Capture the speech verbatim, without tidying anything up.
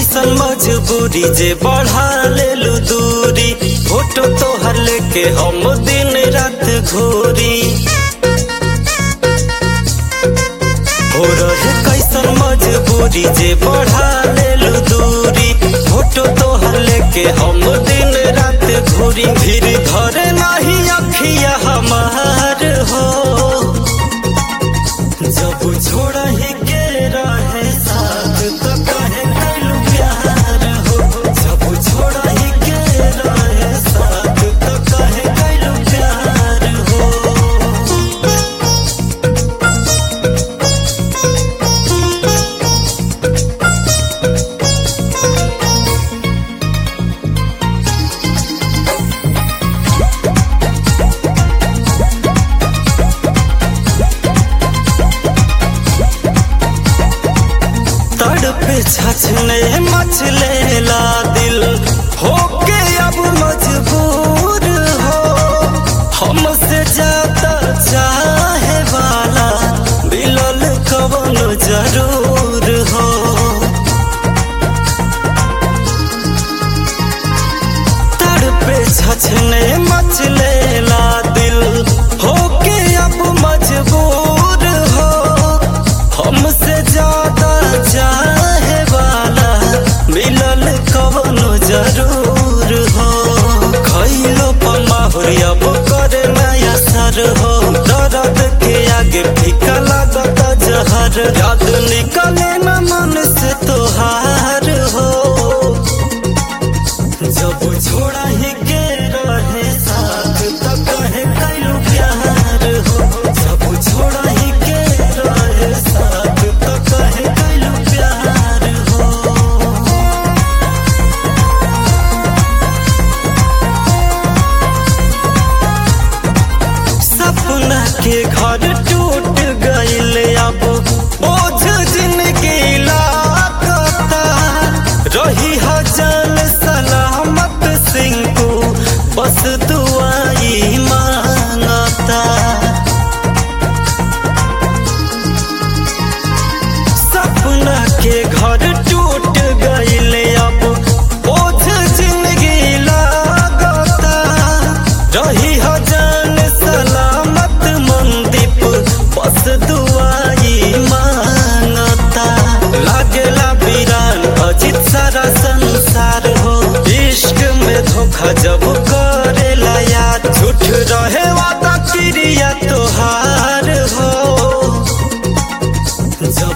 कैसन मजबूरी जे बढ़ा लेलू दूरी। फोटो तोहर लेके हम दिन रात घूरी। हो रहे कैसन मजबूरी जे बढ़ा लेलू दूरी। फोटो तोहर लेके हम दिन रात घूरी। फिर धरे नहीं अखिया हमार हो जब छोड़ा ही के रहे साथ तो कहे कैलू प्यार हो। जब छोड़ा ही के रहे साथ तो कहे कैलू प्यार हो। तड़पे छछने मचलेला दिल होके अब मजबूर हो। हमसे ज्यादा चाहे वाला मिलल कवन जरूर हो। तड़पे छछने मचलेला दिल होके अब मजबूर हो। हमसे ज्यादा चाहे वाला मिलल कवन जरूर हो। खैलो पमाहुर अब करे नया सर हो। दर्द के आगे फीका लागत जहर। याद निकले न मन से तोहार हो जब छोड़ा ही के रहे साथ तो कहे कैलू प्यार हो। जब छोड़ा ही के रहे साथ तो कहे कैलू प्यार हो। सपना के घर टूट गइल अब बोझ जिंदगी लागता। रही हजान सलामत सिंह को बस दुआई मांगता। सपना के घर टूट गइल अब बोझ जिंदगी लागता। रही हजान सलामत मनदीप बस दुआई मांगता। लागेला वीरान अजित सारा संसार हो। इश्क में धोखा जब करेला याद झूठ रहे वादा क्रिया तोहार हो।